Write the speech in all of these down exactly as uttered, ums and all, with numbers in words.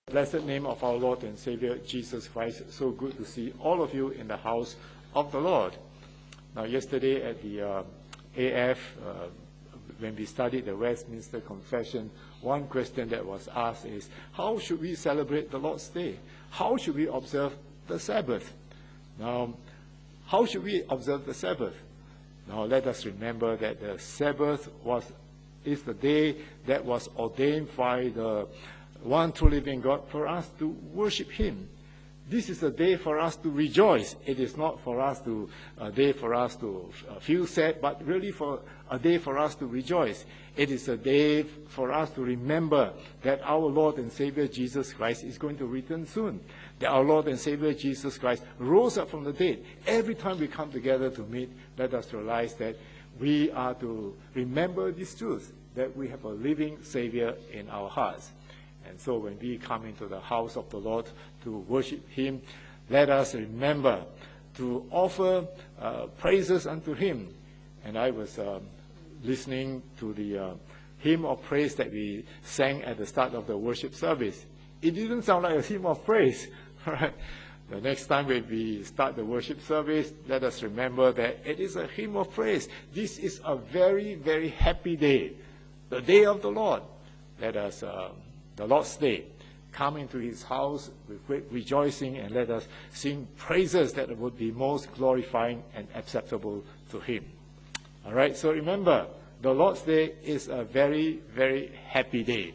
Blessed name of our Lord and Savior Jesus Christ. So good to see all of you in the house of the Lord. Now, yesterday at the uh, A F, uh, when we studied the Westminster Confession, one question that was asked is, how should we celebrate the Lord's Day? How should we observe the Sabbath? Now, how should we observe the Sabbath? Now, let us remember that the Sabbath was is the day that was ordained by the one true living God for us to worship Him. This is a day for us to rejoice. It is not for us to a day for us to uh, feel sad, but really for a day for us to rejoice. It is a day for us to remember that our Lord and Savior Jesus Christ is going to return soon. That our Lord and Savior Jesus Christ rose up from the dead. Every time we come together to meet, let us realize that we are to remember this truth, that we have a living Savior in our hearts. And so when we come into the house of the Lord to worship Him, let us remember to offer uh, praises unto Him. And I was um, listening to the uh, hymn of praise that we sang at the start of the worship service. It didn't sound like a hymn of praise, right? The next time when we start the worship service, let us remember that it is a hymn of praise. This is a very, very happy day, the day of the Lord. Let us... Uh, the Lord's Day, come into His house with great rejoicing, and let us sing praises that would be most glorifying and acceptable to Him. All right, so remember, the Lord's Day is a very, very happy day.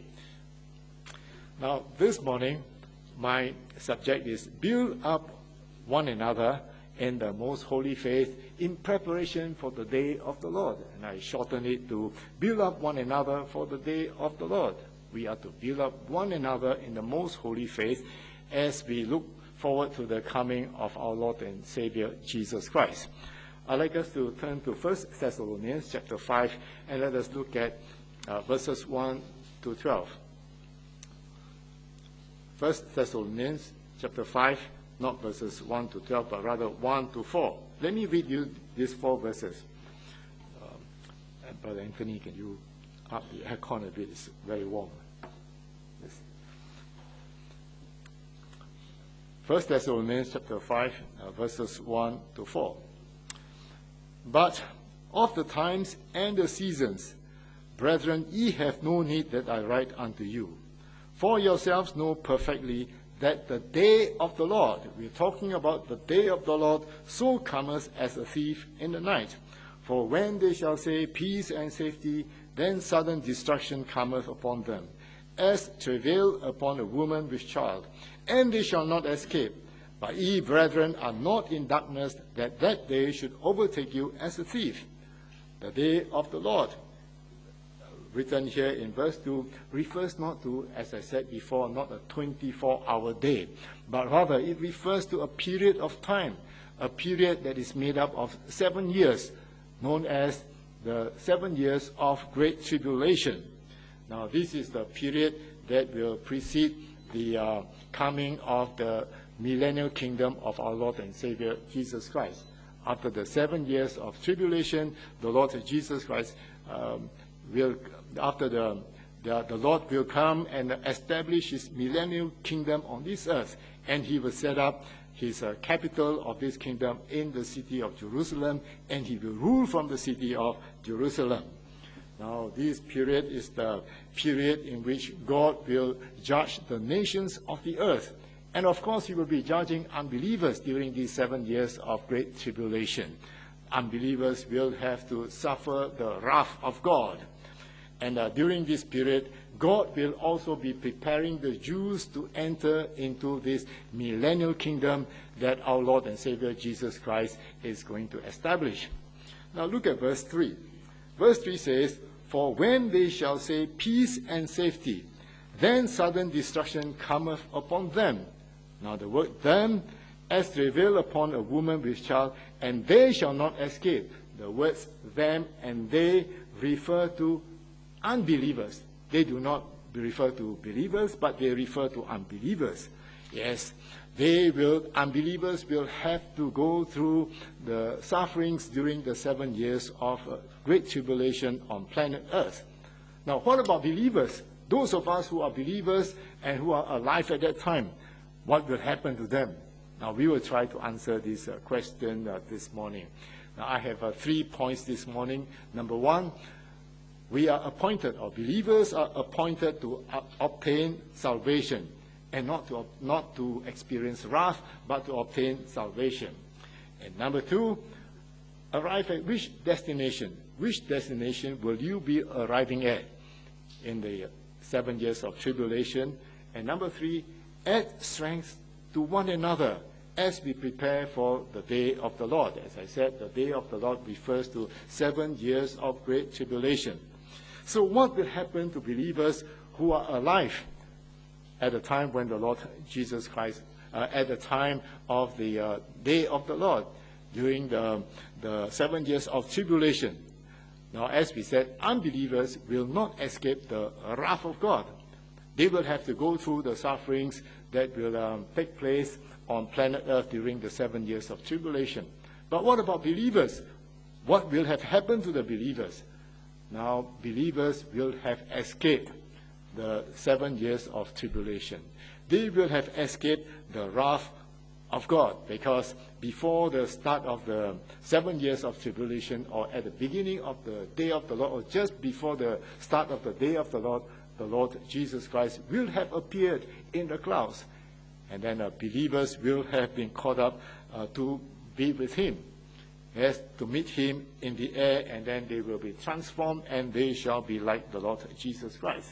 Now, this morning, my subject is build up one another in the most holy faith in preparation for the day of the Lord. And I shorten it to build up one another for the day of the Lord. We are to build up one another in the most holy faith as we look forward to the coming of our Lord and Savior Jesus Christ. I'd like us to turn to First Thessalonians chapter five, and let us look at uh, verses one to twelve. First Thessalonians chapter five, not verses one to twelve, but rather one to four. Let me read you these four verses. Um, and Brother Anthony, can you up the aircon a bit? It's very warm. Yes. First Thessalonians chapter five, uh, verses one to four. But of the times and the seasons, brethren, ye have no need that I write unto you. For yourselves know perfectly that the day of the Lord, we're talking about the day of the Lord, so cometh as a thief in the night. For when they shall say peace and safety, then sudden destruction cometh upon them, as travail upon a woman with child, and they shall not escape. But ye, brethren, are not in darkness, that that day should overtake you as a thief. The day of the Lord, written here in verse two, refers not to, as I said before, not a twenty-four hour day, but rather it refers to a period of time, a period that is made up of seven years, known as the seven years of great tribulation. Now, this is the period that will precede the uh, coming of the millennial kingdom of our Lord and Savior Jesus Christ. After the seven years of tribulation, the Lord Jesus Christ um, will, after the, the the Lord will come and establish His millennial kingdom on this earth, and He will set up His uh, capital of this kingdom in the city of Jerusalem, and He will rule from the city of Jerusalem. Now, this period is the period in which God will judge the nations of the earth. And of course, He will be judging unbelievers during these seven years of great tribulation. Unbelievers will have to suffer the wrath of God. And uh, during this period, God will also be preparing the Jews to enter into this millennial kingdom that our Lord and Savior Jesus Christ is going to establish. Now look at verse three. Verse three says, for when they shall say peace and safety, then sudden destruction cometh upon them. Now the word them, as travail upon a woman with child, and they shall not escape. The words them and they refer to unbelievers. They do not refer to believers, but they refer to unbelievers. Yes, they will, unbelievers will have to go through the sufferings during the seven years of uh, great tribulation on planet Earth. Now, what about believers? those of us who are believers and who are alive at that time, what will happen to them? Now, we will try to answer this uh, question uh, this morning. Now, I have uh, three points this morning. Number one, we are appointed, or believers are appointed to uh, obtain salvation, and not to, not to experience wrath, but to obtain salvation. And number two, arrive at which destination? Which destination will you be arriving at in the seven years of tribulation? And number three, add strength to one another as we prepare for the day of the Lord. As I said, the day of the Lord refers to seven years of great tribulation. So what will happen to believers who are alive at the time when the Lord Jesus Christ, uh, at the time of the uh, day of the Lord, during the, the seven years of tribulation? Now, as we said, unbelievers will not escape the wrath of God. They will have to go through the sufferings that will um, take place on planet Earth during the seven years of tribulation. But what about believers? What will have happened to the believers? Now, believers will have escaped the seven years of tribulation. They will have escaped the wrath of God, because before the start of the seven years of tribulation, or at the beginning of the day of the Lord, or just before the start of the day of the Lord, the Lord Jesus Christ will have appeared in the clouds. And then uh, believers will have been caught up uh, to be with him. Yes, to meet him in the air, and then they will be transformed, and they shall be like the Lord Jesus Christ.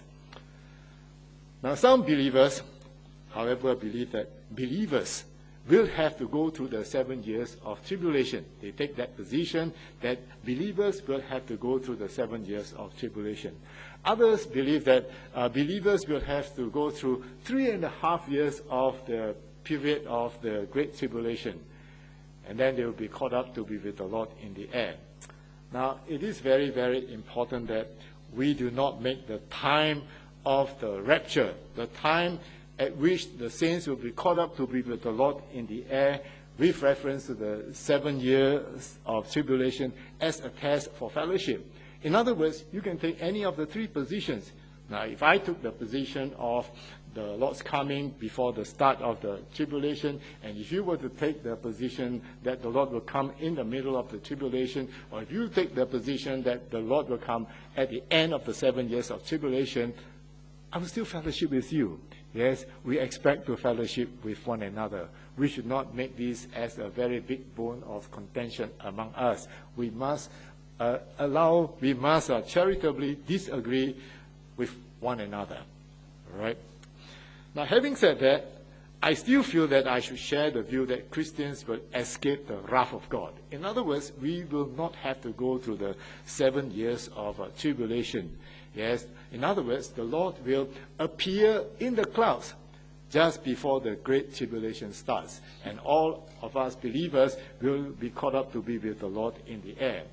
Now, some believers, however, believe that believers will have to go through the seven years of tribulation. They take that position that believers will have to go through the seven years of tribulation. Others believe that uh, believers will have to go through three and a half years of the period of the Great Tribulation, and then they will be caught up to be with the Lord in the air. Now, it is very, very important that we do not make the time of the rapture, the time at which the saints will be caught up to be with the Lord in the air, with reference to the seven years of tribulation, as a test for fellowship. In other words, you can take any of the three positions. Now, if I took the position of the Lord's coming before the start of the tribulation, and if you were to take the position that the Lord will come in the middle of the tribulation, or if you take the position that the Lord will come at the end of the seven years of tribulation, I will still fellowship with you. Yes, we expect to fellowship with one another. We should not make this as a very big bone of contention among us. We must uh, allow, we must uh, charitably disagree with one another. All right? Now, having said that, I still feel that I should share the view that Christians will escape the wrath of God. In other words, we will not have to go through the seven years of uh, tribulation. Yes, in other words, the Lord will appear in the clouds just before the great tribulation starts, and all of us believers will be caught up to be with the Lord in the air.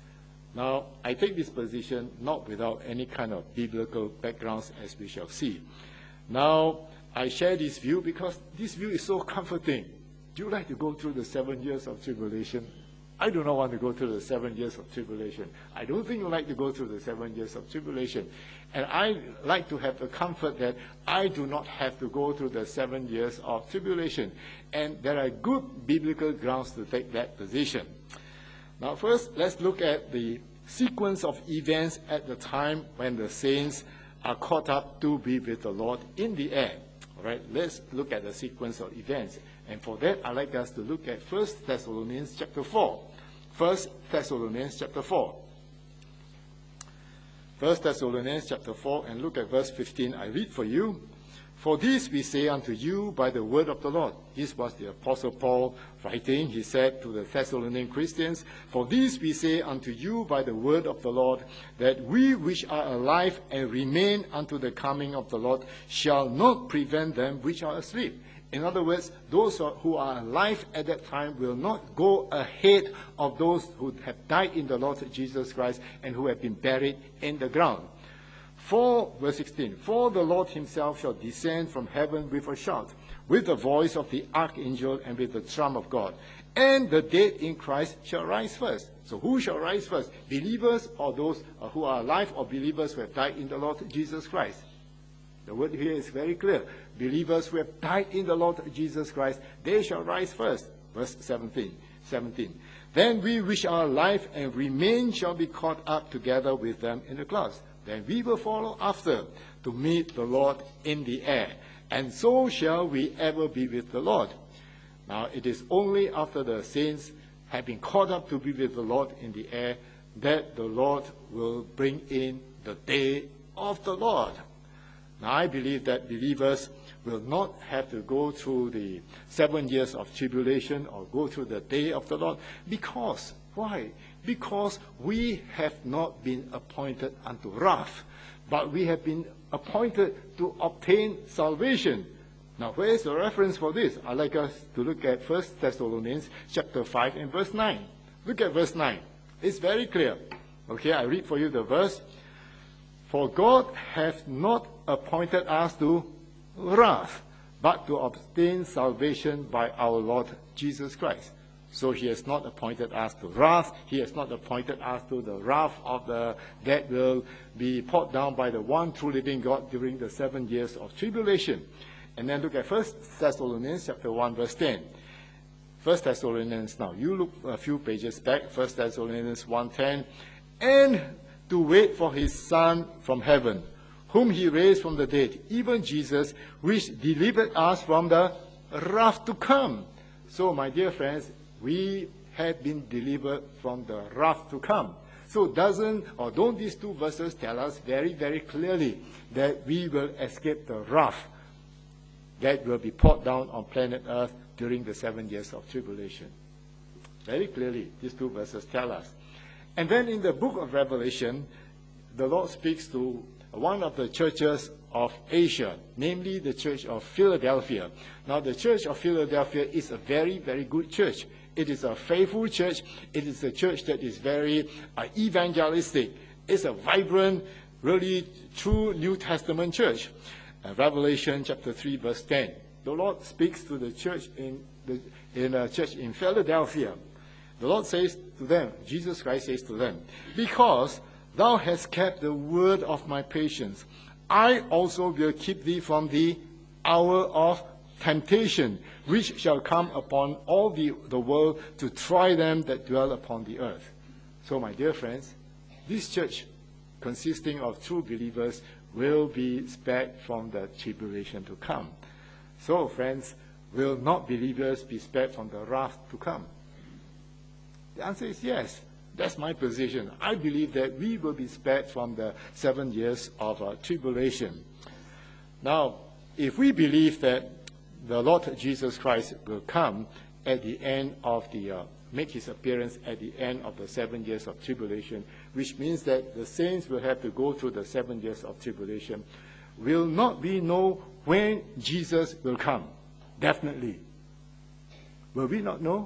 Now, I take this position not without any kind of biblical backgrounds, as we shall see. Now, I share this view because this view is so comforting. Do you like to go through the seven years of tribulation? I do not want to go through the seven years of tribulation. I don't think you like to go through the seven years of tribulation. And I like to have the comfort that I do not have to go through the seven years of tribulation. And there are good biblical grounds to take that position. Now, first, let's look at the sequence of events at the time when the saints are caught up to be with the Lord in the air. All right, let's look at the sequence of events. And for that, I'd like us to look at First Thessalonians chapter four. First Thessalonians chapter four. First Thessalonians chapter four, and look at verse fifteen. I read for you. For this we say unto you by the word of the Lord. This was the Apostle Paul writing. He said to the Thessalonian Christians, For this we say unto you by the word of the Lord, that we which are alive and remain unto the coming of the Lord shall not prevent them which are asleep. In other words, those who are alive at that time will not go ahead of those who have died in the Lord Jesus Christ and who have been buried in the ground. For, verse sixteen, For the Lord himself shall descend from heaven with a shout, with the voice of the archangel, and with the trump of God. And the dead in Christ shall rise first. So who shall rise first? Believers, or those who are alive, or believers who have died in the Lord Jesus Christ? The word here is very clear. Believers who have died in the Lord Jesus Christ, they shall rise first. Verse seventeen. seventeen. Then we which are alive and remain shall be caught up together with them in the clouds. Then we will follow after to meet the Lord in the air. And so shall we ever be with the Lord. Now it is only after the saints have been caught up to be with the Lord in the air that the Lord will bring in the day of the Lord. Now I believe that believers will not have to go through the seven years of tribulation or go through the day of the Lord. Because, why? Because we have not been appointed unto wrath, but we have been appointed to obtain salvation. Now, where is the reference for this? I'd like us to look at First Thessalonians chapter five and verse nine. Look at verse nine. It's very clear. Okay, I read for you the verse. For God hath not appointed us to wrath, but to obtain salvation by our Lord Jesus Christ. So he has not appointed us to wrath. He has not appointed us to the wrath of the that will be poured down by the one true living God during the seven years of tribulation. And then look at First Thessalonians chapter one, verse ten. First Thessalonians, now you look a few pages back, First Thessalonians one ten, and to wait for his Son from heaven, whom he raised from the dead, even Jesus, which delivered us from the wrath to come. So, my dear friends, we have been delivered from the wrath to come. So doesn't, or don't these two verses tell us very, very clearly that we will escape the wrath that will be poured down on planet Earth during the seven years of tribulation? Very clearly, these two verses tell us. And then in the book of Revelation, the Lord speaks to one of the churches of Asia, namely the church of Philadelphia. Now, the church of Philadelphia is a very, very good church. It is a faithful church. It is a church that is very uh, evangelistic. It's a vibrant, really true New Testament church. Uh, Revelation chapter three, verse ten. The Lord speaks to the church in the in a church in Philadelphia. The Lord says to them, Jesus Christ says to them, because thou hast kept the word of my patience, I also will keep thee from the hour of temptation, which shall come upon all the, the world to try them that dwell upon the earth. So, my dear friends, this church, consisting of true believers, will be spared from the tribulation to come. So, friends, will not believers be spared from the wrath to come? The answer is yes. That's my position. I believe that we will be spared from the seven years of uh, tribulation. Now, if we believe that the Lord Jesus Christ will come at the end of the, uh, make his appearance at the end of the seven years of tribulation, which means that the saints will have to go through the seven years of tribulation, will not we know when Jesus will come? Definitely. Will we not know?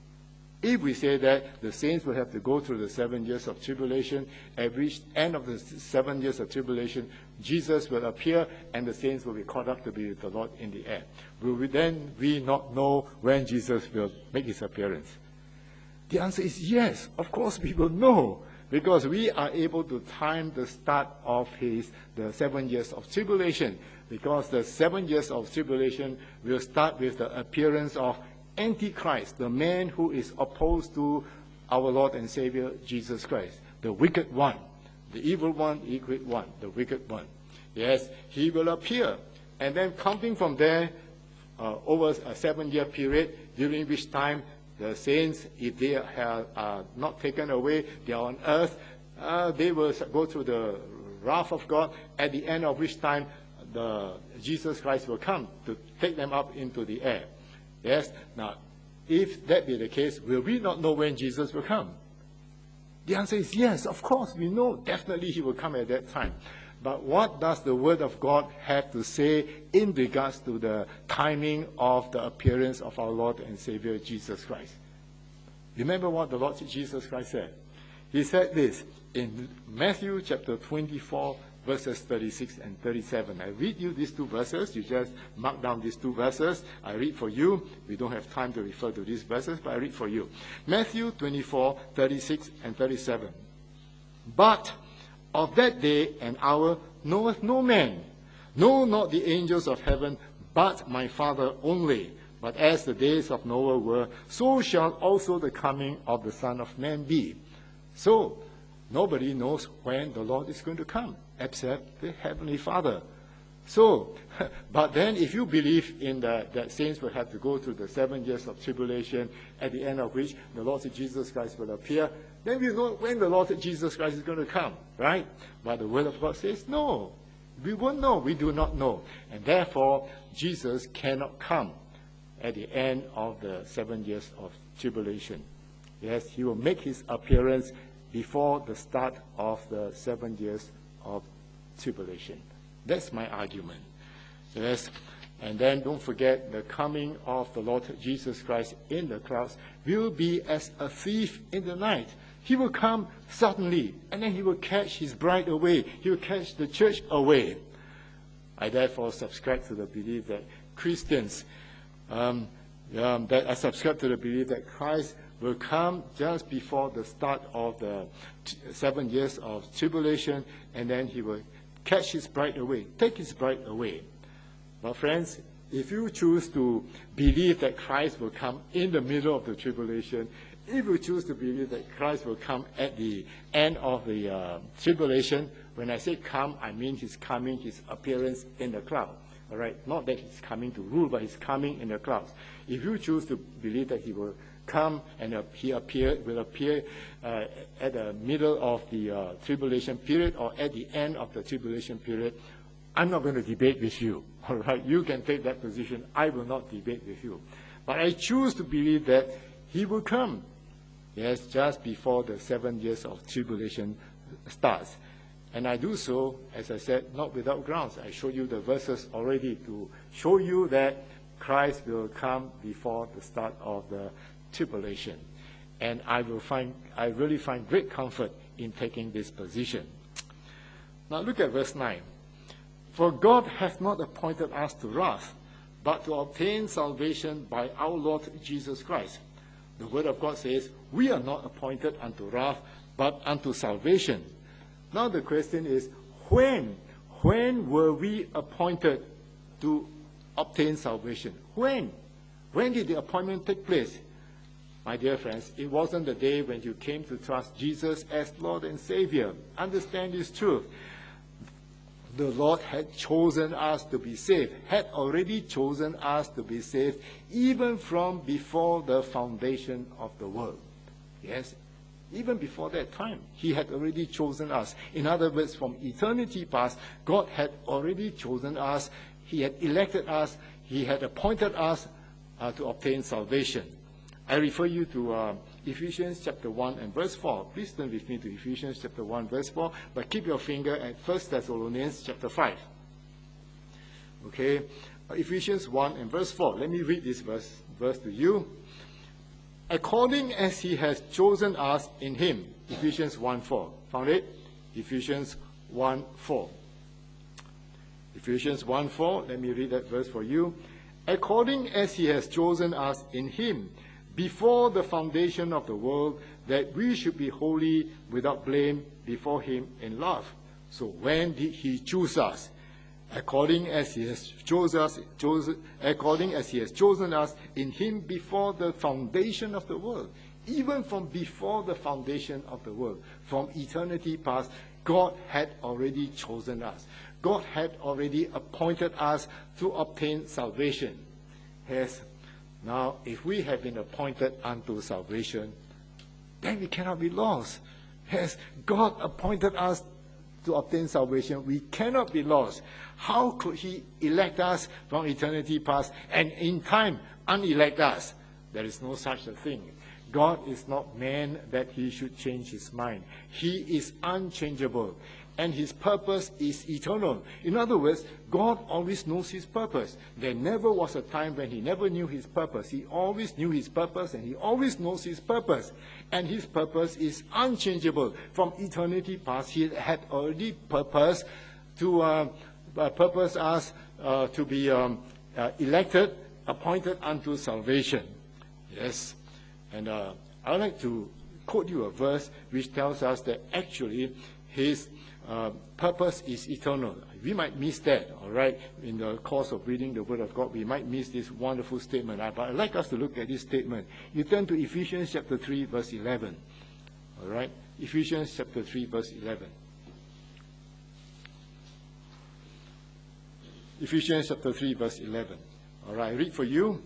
If we say that the saints will have to go through the seven years of tribulation, at which end of the seven years of tribulation, Jesus will appear and the saints will be caught up to be with the Lord in the air. Will we then we not know when Jesus will make his appearance? The answer is yes. Of course we will know, because we are able to time the start of his the seven years of tribulation, because the seven years of tribulation will start with the appearance of Antichrist, the man who is opposed to our Lord and Savior Jesus Christ, the wicked one, the evil one, the wicked one, the wicked one. Yes, he will appear. And then counting from there, uh, over a seven-year period, during which time the saints, if they are uh, not taken away, they are on earth, uh, they will go through the wrath of God, at the end of which time the Jesus Christ will come to take them up into the air. Yes. Now, if that be the case, will we not know when Jesus will come? The answer is yes, of course. We know definitely he will come at that time. But what does the Word of God have to say in regards to the timing of the appearance of our Lord and Savior Jesus Christ? Remember what the Lord Jesus Christ said. He said this in Matthew chapter twenty-four, verses thirty-six and thirty-seven. I read you these two verses. You just mark down these two verses. I read for you. We don't have time to refer to these verses, but I read for you. Matthew twenty-four, thirty-six and thirty-seven. But of that day and hour knoweth no man, No, not the angels of heaven, but my Father only. But as the days of Noah were, so shall also the coming of the Son of Man be. So, nobody knows when the Lord is going to come, except the Heavenly Father. So, but then if you believe in the, that saints will have to go through the seven years of tribulation, at the end of which the Lord Jesus Christ will appear, then we know when the Lord Jesus Christ is going to come, right? But the Word of God says, no, we won't know, we do not know. And therefore, Jesus cannot come at the end of the seven years of tribulation. Yes, he will make his appearance before the start of the seven years of tribulation. That's my argument. Yes, and then don't forget, the coming of the Lord Jesus Christ in the clouds will be as a thief in the night. He will come suddenly, and then he will catch his bride away. He will catch the church away. I therefore subscribe to the belief that Christians, um, um, that I subscribe to the belief that Christ will come just before the start of the t- seven years of tribulation, and then he will catch his bride away, take his bride away. But friends, if you choose to believe that Christ will come in the middle of the tribulation, if you choose to believe that Christ will come at the end of the uh, tribulation, when I say come, I mean his coming, his appearance in the cloud. All right, not that he's coming to rule, but he's coming in the clouds. If you choose to believe that he will come and uh, he appear will appear uh, at the middle of the uh, tribulation period or at the end of the tribulation period, I'm not going to debate with you. All right, you can take that position. I will not debate with you. But I choose to believe that he will come. Yes, just before the seven years of tribulation starts. And I do so, as I said, not without grounds. I showed you the verses already to show you that Christ will come before the start of the tribulation. And I will find, I really find great comfort in taking this position. Now look at verse nine. For God hath not appointed us to wrath, but to obtain salvation by our Lord Jesus Christ. The Word of God says, we are not appointed unto wrath, but unto salvation. Now the question is, when? When were we appointed to obtain salvation? When? When did the appointment take place? My dear friends, it wasn't the day when you came to trust Jesus as Lord and Savior. Understand this truth. The Lord had chosen us to be saved, had already chosen us to be saved, even from before the foundation of the world. Yes, even before that time, he had already chosen us. In other words, from eternity past, God had already chosen us. He had elected us. He had appointed us uh, to obtain salvation. I refer you to uh, Ephesians chapter one and verse four. Please turn with me to Ephesians chapter one, verse four, but keep your finger at First Thessalonians chapter five. Okay, uh, Ephesians one and verse four. Let me read this verse, verse to you. According as he has chosen us in him. Ephesians one four. Found it? Ephesians one four. Ephesians one four. Let me read that verse for you. According as he has chosen us in him, before the foundation of the world, that we should be holy without blame before him in love. So when did he choose us? According as he has chosen us, chosen, according as he has chosen us in him before the foundation of the world. Even from before the foundation of the world, from eternity past, God had already chosen us. God had already appointed us to obtain salvation. Yes. Now, if we have been appointed unto salvation, then we cannot be lost. Yes, God appointed us to obtain salvation. We cannot be lost. How could he elect us from eternity past and in time unelect us? There is no such a thing. God is not man that he should change his mind. He is unchangeable. And his purpose is eternal. In other words, God always knows his purpose. There never was a time when he never knew his purpose. He always knew his purpose, and he always knows his purpose. And his purpose is unchangeable. From eternity past, he had already purposed to uh, uh, purpose us uh, to be um, uh, elected, appointed unto salvation. Yes. And uh, I would like to quote you a verse which tells us that actually his uh, purpose is eternal. We might miss that, all right? In the course of reading the Word of God, we might miss this wonderful statement. But I'd like us to look at this statement. You turn to Ephesians chapter three, verse eleven. All right? Ephesians chapter three, verse eleven. Ephesians chapter three, verse eleven. All right, I read for you.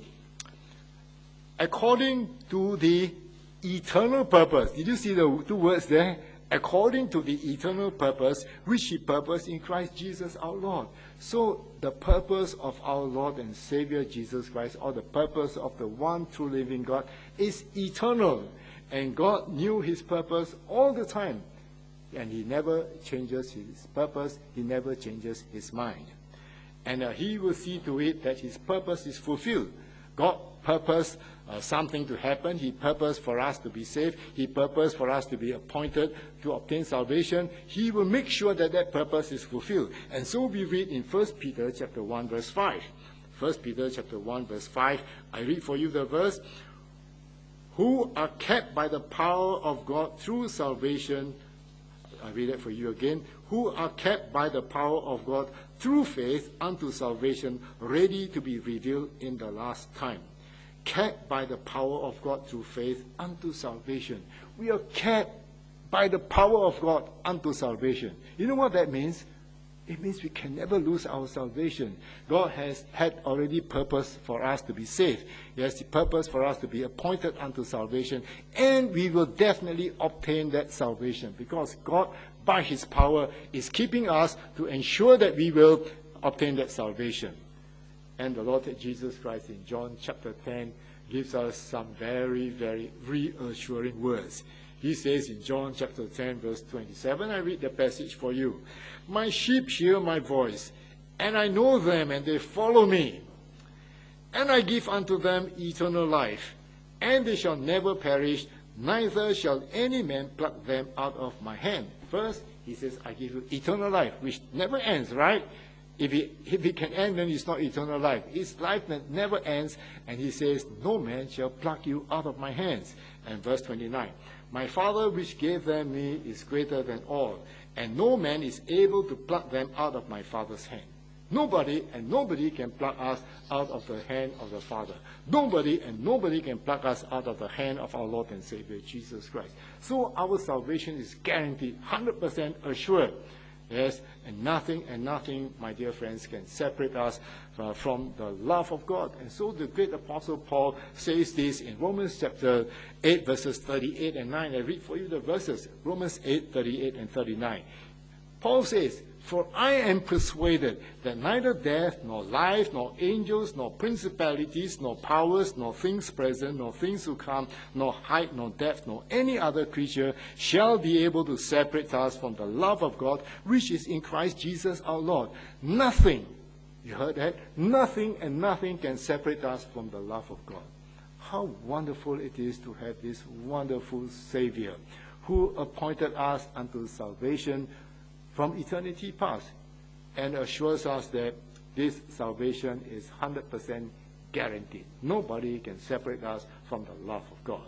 According to the eternal purpose. Did you see the two words there? According to the eternal purpose, which he purposed in Christ Jesus our Lord. So the purpose of our Lord and Savior Jesus Christ, or the purpose of the one true living God, is eternal. And God knew his purpose all the time. And he never changes his purpose. He never changes his mind. And uh, he will see to it that his purpose is fulfilled. God purposed uh, something to happen. He purposed for us to be saved. He purposed for us to be appointed to obtain salvation. He will make sure that that purpose is fulfilled. And so we read in First Peter chapter one, verse five. First Peter chapter one, verse five. I read for you the verse. Who are kept by the power of God through salvation. I read it for you again. Who are kept by the power of God through faith unto salvation, ready to be revealed in the last time. Kept by the power of God through faith unto salvation. We are kept by the power of God unto salvation. You know what that means? It means we can never lose our salvation. God has had already purpose for us to be saved. He has the purpose for us to be appointed unto salvation. And we will definitely obtain that salvation because God, by his power, is keeping us to ensure that we will obtain that salvation. And the Lord Jesus Christ in John chapter ten gives us some very, very reassuring words. He says in John chapter ten, verse twenty-seven, I read the passage for you. My sheep hear my voice, and I know them, and they follow me. And I give unto them eternal life, and they shall never perish, neither shall any man pluck them out of my hand. First, he says, I give you eternal life, which never ends, right? If it, if it can end, then it's not eternal life. It's life that never ends, and he says, no man shall pluck you out of my hands. And verse twenty-nine, my Father which gave them me is greater than all, and no man is able to pluck them out of my Father's hand. Nobody and nobody can pluck us out of the hand of the Father. Nobody and nobody can pluck us out of the hand of our Lord and Savior, Jesus Christ. So our salvation is guaranteed, one hundred percent assured. Yes, and nothing and nothing, my dear friends, can separate us uh, from the love of God. And so the great Apostle Paul says this in Romans chapter eight, verses thirty-eight and nine. I read for you the verses, Romans eight, thirty-eight and thirty-nine. Paul says, for I am persuaded that neither death, nor life, nor angels, nor principalities, nor powers, nor things present, nor things to come, nor height, nor depth, nor any other creature shall be able to separate us from the love of God, which is in Christ Jesus our Lord. Nothing, you heard that? Nothing and nothing can separate us from the love of God. How wonderful it is to have this wonderful Savior who appointed us unto salvation from eternity past, and assures us that this salvation is one hundred percent guaranteed. Nobody can separate us from the love of God.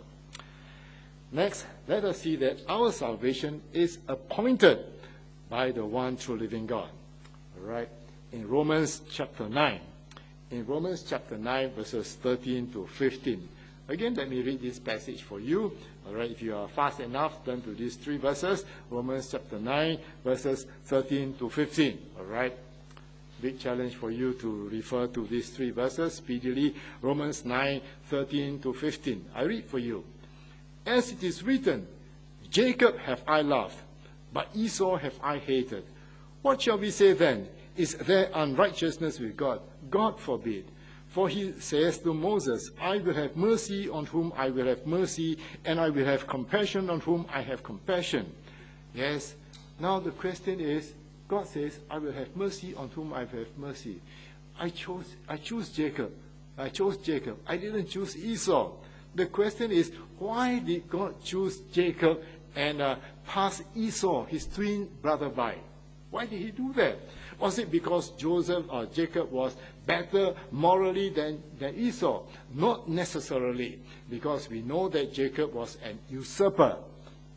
Next, let us see that our salvation is appointed by the one true living God. All right, in Romans chapter nine, in Romans chapter nine, verses thirteen to fifteen. Again, let me read this passage for you. All right, if you are fast enough, turn to these three verses. Romans chapter nine, verses thirteen to fifteen. All right, big challenge for you to refer to these three verses speedily. Romans nine, thirteen to fifteen. I read for you. As it is written, Jacob have I loved, but Esau have I hated. What shall we say then? Is there unrighteousness with God? God forbid. For he says to Moses, I will have mercy on whom I will have mercy, and I will have compassion on whom I have compassion. Yes. Now the question is, God says, I will have mercy on whom I will have mercy. I chose, I choose Jacob. I chose Jacob. I didn't choose Esau. The question is, why did God choose Jacob and uh, pass Esau, his twin brother, by? Why did he do that? Was it because Joseph or Jacob was better morally than, than Esau? Not necessarily, because we know that Jacob was an usurper.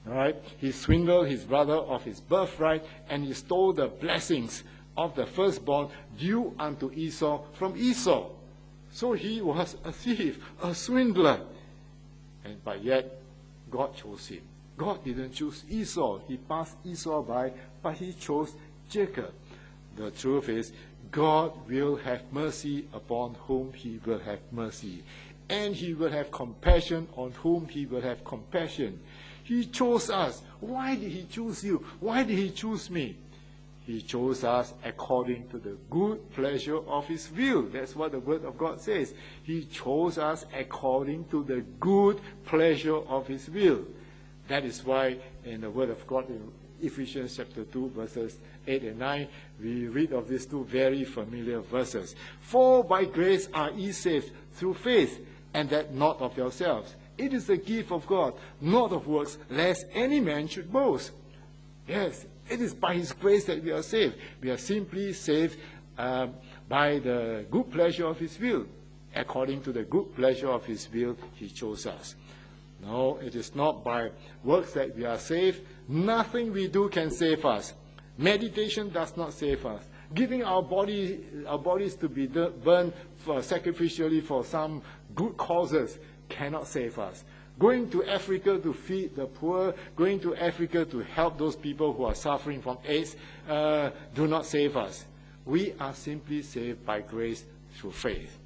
All right? He swindled his brother of his birthright, and he stole the blessings of the firstborn due unto Esau from Esau. So he was a thief, a swindler. And but yet, God chose him. God didn't choose Esau. He passed Esau by, but he chose Jacob. The truth is, God will have mercy upon whom he will have mercy. And he will have compassion on whom he will have compassion. He chose us. Why did he choose you? Why did he choose me? He chose us according to the good pleasure of his will. That's what the word of God says. He chose us according to the good pleasure of his will. That is why in the word of God in Ephesians chapter two, verses eight and nine, we read of these two very familiar verses. For by grace are ye saved through faith, and that not of yourselves. It is the gift of God, not of works, lest any man should boast. Yes, it is by his grace that we are saved. We are simply saved um, by the good pleasure of his will. According to the good pleasure of his will, he chose us. No, it is not by works that we are saved. Nothing we do can save us. Meditation does not save us. Giving our body, our bodies to be burned for, sacrificially for some good causes cannot save us. Going to Africa to feed the poor, going to Africa to help those people who are suffering from AIDS, uh, do not save us. We are simply saved by grace through faith.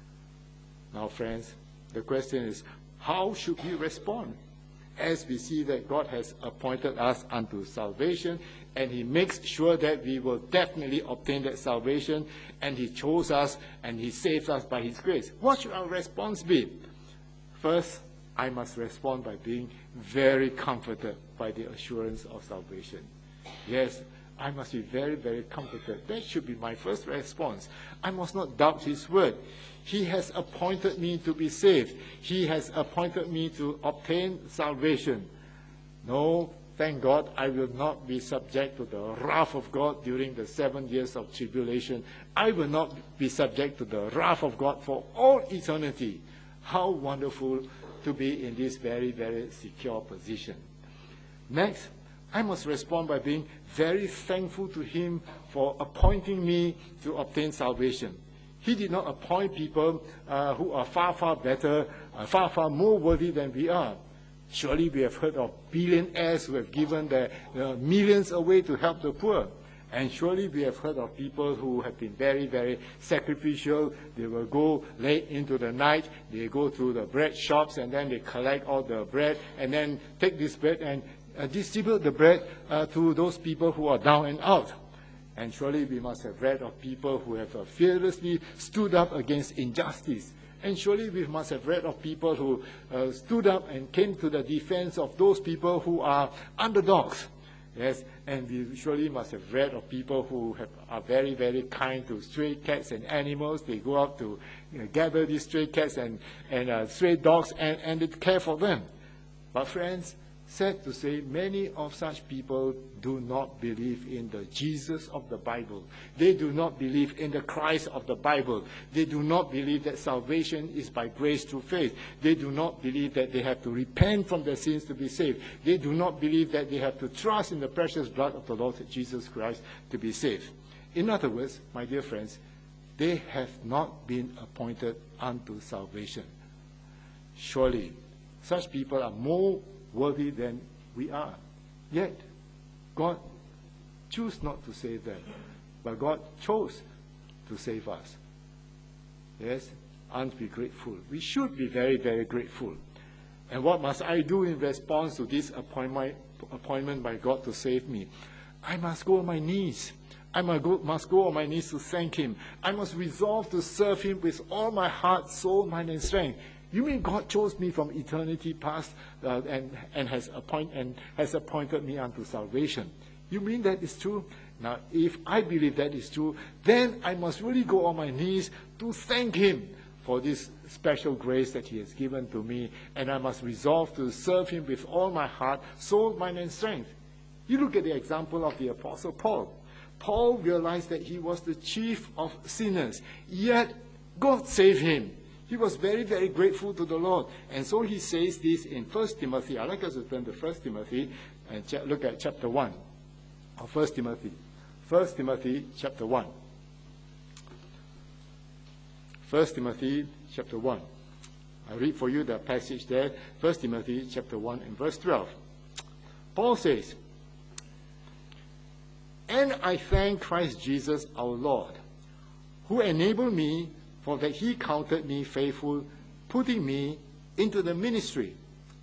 Now, friends, the question is, how should we respond? As we see that God has appointed us unto salvation, and he makes sure that we will definitely obtain that salvation, and he chose us, and he saves us by his grace. What should our response be? First, I must respond by being very comforted by the assurance of salvation. Yes, I must be very, very comforted. That should be my first response. I must not doubt his word. He has appointed me to be saved. He has appointed me to obtain salvation. No, thank God, I will not be subject to the wrath of God during the seven years of tribulation. I will not be subject to the wrath of God for all eternity. How wonderful to be in this very, very secure position. Next, I must respond by being very thankful to him for appointing me to obtain salvation. He did not appoint people uh, who are far, far better, uh, far, far more worthy than we are. Surely we have heard of billionaires who have given their uh, millions away to help the poor. And surely we have heard of people who have been very, very sacrificial. They will go late into the night, they go to the bread shops, and then they collect all the bread, and then take this bread and uh, distribute the bread uh, to those people who are down and out. And surely we must have read of people who have uh, fearlessly stood up against injustice. And surely we must have read of people who uh, stood up and came to the defense of those people who are underdogs. Yes, and we surely must have read of people who have, are very, very kind to stray cats and animals. They go out to you know, gather these stray cats and, and uh, stray dogs and, and they care for them. But friends, sad to say, many of such people do not believe in the Jesus of the Bible. They do not believe in the Christ of the Bible. They do not believe that salvation is by grace through faith. They do not believe that they have to repent from their sins to be saved. They do not believe that they have to trust in the precious blood of the Lord Jesus Christ to be saved. In other words, my dear friends, they have not been appointed unto salvation. Surely, such people are more worthy than we are. Yet, God chose not to save them, but God chose to save us. Yes, aren't we grateful? We should be very, very grateful. And what must I do in response to this appointment, appointment by God to save me? I must go on my knees. I must go, must go on my knees to thank him. I must resolve to serve him with all my heart, soul, mind, and strength. You mean God chose me from eternity past uh, and, and, has appoint, and has appointed me unto salvation? You mean that is true? Now, if I believe that is true, then I must really go on my knees to thank him for this special grace that he has given to me, and I must resolve to serve him with all my heart, soul, mind, and strength. You look at the example of the Apostle Paul. Paul realized that he was the chief of sinners, yet God saved him. He was very, very grateful to the Lord. And so he says this in First Timothy. I'd like us to turn to First Timothy and ch- look at chapter one of First Timothy. First Timothy chapter one. First Timothy chapter one. I read for you the passage there. First Timothy chapter one and verse twelve. Paul says, "And I thank Christ Jesus our Lord, who enabled me, for that he counted me faithful, putting me into the ministry,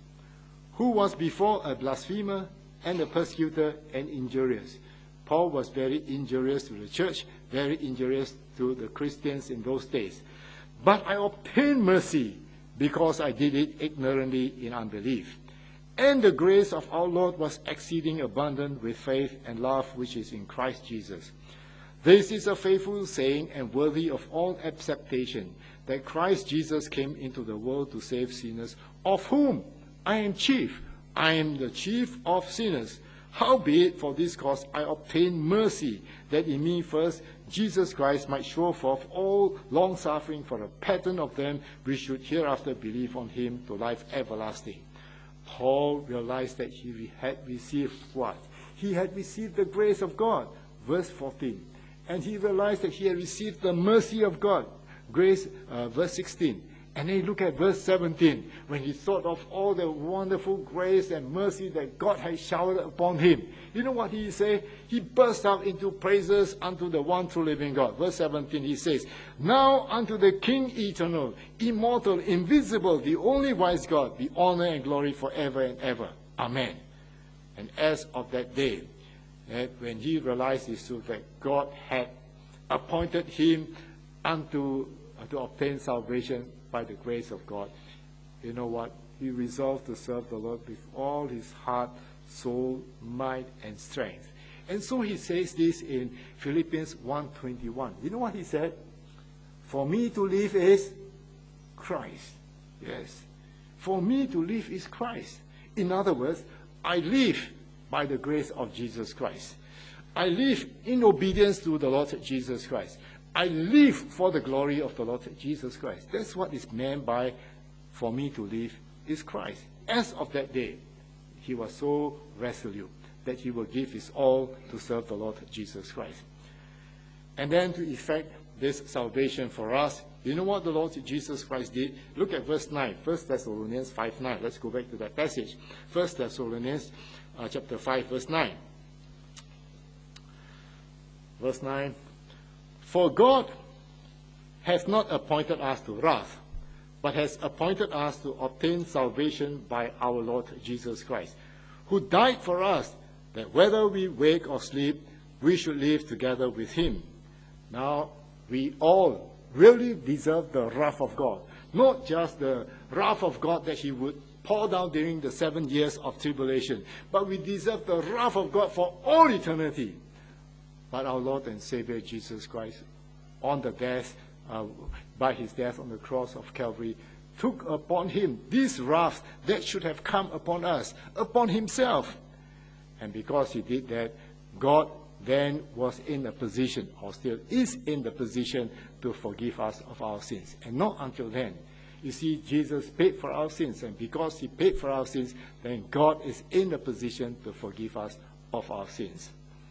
who was before a blasphemer and a persecutor and injurious." Paul was very injurious to the church, very injurious to the Christians in those days. "But I obtained mercy, because I did it ignorantly in unbelief. And the grace of our Lord was exceeding abundant with faith and love which is in Christ Jesus. This is a faithful saying and worthy of all acceptation, that Christ Jesus came into the world to save sinners, of whom I am chief. I am the chief of sinners. Howbeit, for this cause I obtained mercy, that in me first Jesus Christ might show forth all long-suffering for a pattern of them which should hereafter believe on him to life everlasting." Paul realized that he had received what? He had received the grace of God. Verse fourteen. And he realized that he had received the mercy of God. Grace, uh, verse sixteen. And then look at verse seventeen, when he thought of all the wonderful grace and mercy that God had showered upon him. You know what he said? He burst out into praises unto the one true living God. Verse seventeen, he says, "Now unto the King eternal, immortal, invisible, the only wise God, be honor and glory forever and ever. Amen." And as of that day, that when he realized this truth, that God had appointed him unto uh, to obtain salvation by the grace of God, you know what? He resolved to serve the Lord with all his heart, soul, might, and strength. And so he says this in Philippians one twenty-one. You know what he said? "For me to live is Christ." Yes. For me to live is Christ. In other words, I live by the grace of Jesus Christ. I live in obedience to the Lord Jesus Christ. I live for the glory of the Lord Jesus Christ. That's what is meant by "for me to live is Christ." As of that day, he was so resolute that he will give his all to serve the Lord Jesus Christ. And then to effect this salvation for us, you know what the Lord Jesus Christ did? Look at verse nine, First Thessalonians five nine. Let's go back to that passage. First Thessalonians uh, chapter five, verse nine. Verse nine. "For God hath not appointed us to wrath, but has appointed us to obtain salvation by our Lord Jesus Christ, who died for us, that whether we wake or sleep, we should live together with him." Now, we all really deserve the wrath of God. Not just the wrath of God that he would pour down during the seven years of tribulation, but we deserve the wrath of God for all eternity. But our Lord and Savior Jesus Christ, on the death, uh, by his death on the cross of Calvary, took upon him this wrath that should have come upon us, upon himself. And because he did that, God then was in a position, or still is in the position, to forgive us of our sins. And not until then. You see, Jesus paid for our sins, and because he paid for our sins, then God is in the position to forgive us of our sins.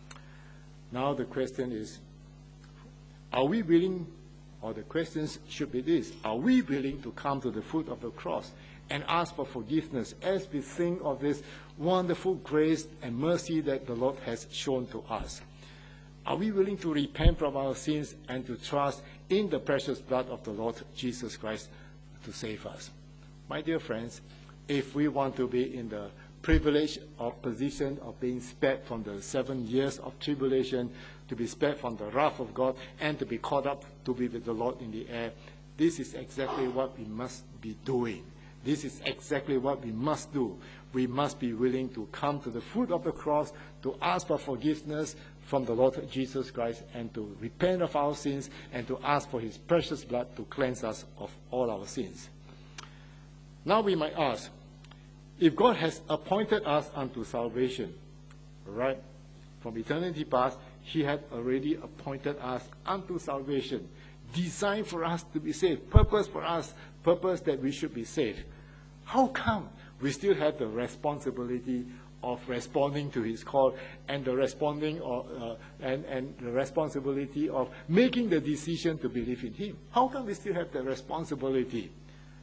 Now the question is, are we willing, or the questions should be this, are we willing to come to the foot of the cross and ask for forgiveness as we think of this wonderful grace and mercy that the Lord has shown to us? Are we willing to repent from our sins and to trust in the precious blood of the Lord Jesus Christ to save us? My dear friends, if we want to be in the privilege or position of being spared from the seven years of tribulation, to be spared from the wrath of God, and to be caught up to be with the Lord in the air, this is exactly what we must be doing. This is exactly what we must do. We must be willing to come to the foot of the cross, to ask for forgiveness from the Lord Jesus Christ, and to repent of our sins, and to ask for his precious blood to cleanse us of all our sins. Now we might ask, if God has appointed us unto salvation, right, from eternity past, he had already appointed us unto salvation. designed for us to be saved, purpose for us, purpose that we should be saved. How come we still have the responsibility of responding to his call and the responding or, uh, and, and the responsibility of making the decision to believe in him? How come we still have the responsibility?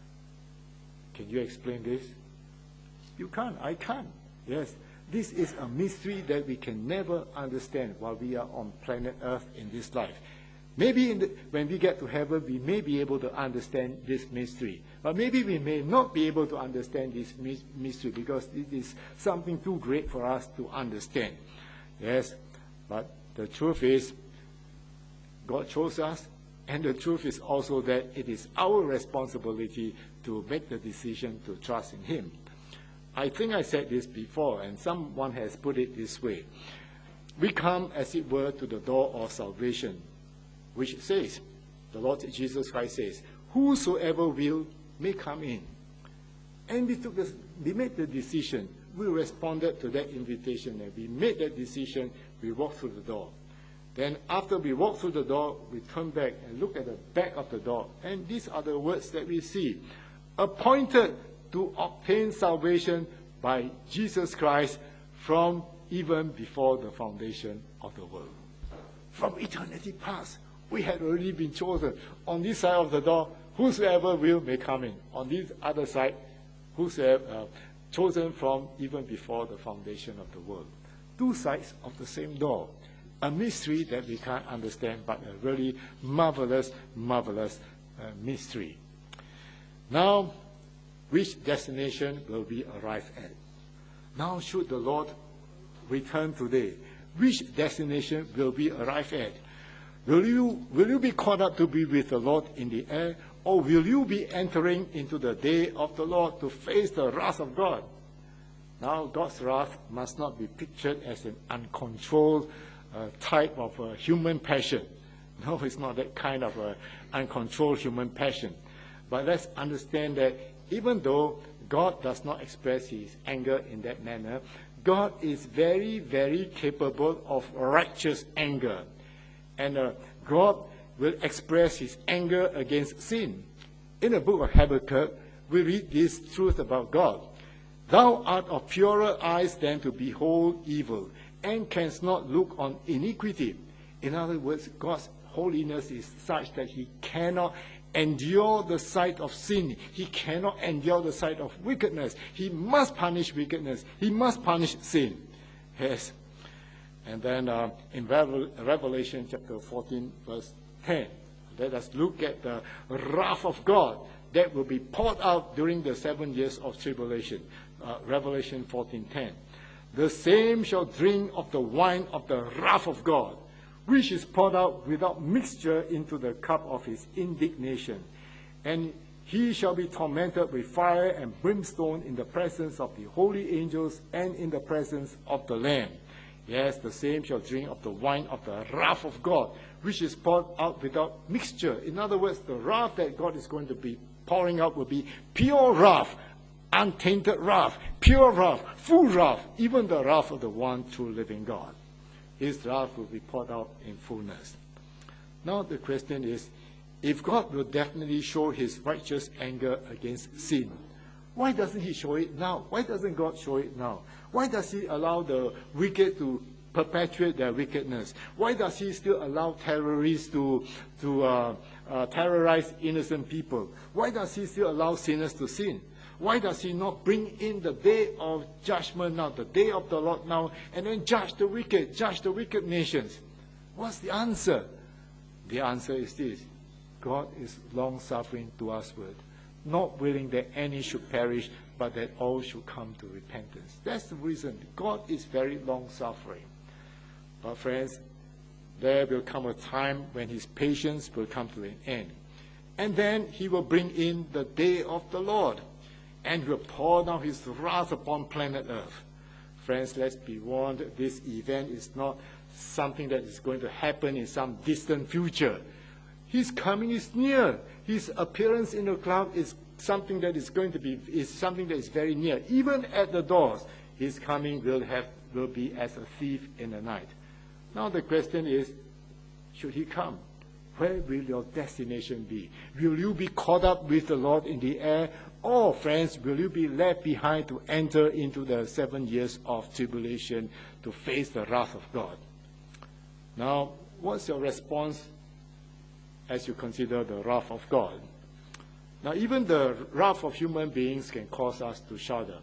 Can you explain this? You can't. I can't. Yes. This is a mystery that we can never understand while we are on planet Earth in this life. Maybe in the, when we get to heaven, we may be able to understand this mystery. But maybe we may not be able to understand this mystery because it is something too great for us to understand. Yes, but the truth is, God chose us, and the truth is also that it is our responsibility to make the decision to trust in him. I think I said this before, and someone has put it this way. We come, as it were, to the door of salvation, which says, the Lord Jesus Christ says, whosoever will may come in. And we took this, we made the decision. We responded to that invitation, and we made that decision. We walked through the door. Then after we walked through the door, we turned back and looked at the back of the door. And these are the words that we see. Appointed to obtain salvation by Jesus Christ from even before the foundation of the world. From eternity past, we had already been chosen. On this side of the door, whosoever will may come in. On this other side, whosoever uh, chosen from even before the foundation of the world. Two sides of the same door. A mystery that we can't understand, but a really marvelous, marvelous uh, mystery. Now, which destination will we arrive at? Now, should the Lord return today, which destination will we arrive at? Will you, will you be caught up to be with the Lord in the air, or will you be entering into the day of the Lord to face the wrath of God? Now, God's wrath must not be pictured as an uncontrolled uh, type of uh, human passion. No, it's not that kind of uh, uncontrolled human passion. But let's understand that even though God does not express his anger in that manner, God is very, very capable of righteous anger. And uh, God will express his anger against sin. In the book of Habakkuk, we read this truth about God. Thou art of purer eyes than to behold evil, and canst not look on iniquity. In other words, God's holiness is such that he cannot endure the sight of sin. He cannot endure the sight of wickedness. He must punish wickedness. He must punish sin. Yes. And then uh, in Revelation chapter fourteen, verse ten, let us look at the wrath of God that will be poured out during the seven years of tribulation. Uh, Revelation fourteen ten. The same shall drink of the wine of the wrath of God, which is poured out without mixture into the cup of his indignation. And he shall be tormented with fire and brimstone in the presence of the holy angels and in the presence of the Lamb. Yes, the same shall drink of the wine of the wrath of God, which is poured out without mixture. In other words, the wrath that God is going to be pouring out will be pure wrath, untainted wrath, pure wrath, full wrath, even the wrath of the one true living God. His wrath will be poured out in fullness. Now the question is, if God will definitely show his righteous anger against sin, why doesn't he show it now? Why doesn't God show it now? Why does he allow the wicked to perpetuate their wickedness? Why does he still allow terrorists to, to uh, uh, terrorize innocent people? Why does he still allow sinners to sin? Why does he not bring in the day of judgment now, the day of the Lord now, and then judge the wicked, judge the wicked nations? What's the answer? The answer is this: God is long-suffering to usward, not willing that any should perish, but that all should come to repentance. That's the reason. God is very long-suffering. But friends, there will come a time when his patience will come to an end. And then he will bring in the day of the Lord, and will pour down his wrath upon planet Earth. Friends, let's be warned, this event is not something that is going to happen in some distant future. His coming is near. His appearance in the cloud is something that is going to be, is something that is very near. Even at the doors, his coming will have, will be as a thief in the night. Now the question is, should he come? where will your destination be? Will you be caught up with the Lord in the air? Or, friends, will you be left behind to enter into the seven years of tribulation to face the wrath of God? Now, what's your response as you consider the wrath of God? Now, even the wrath of human beings can cause us to shudder.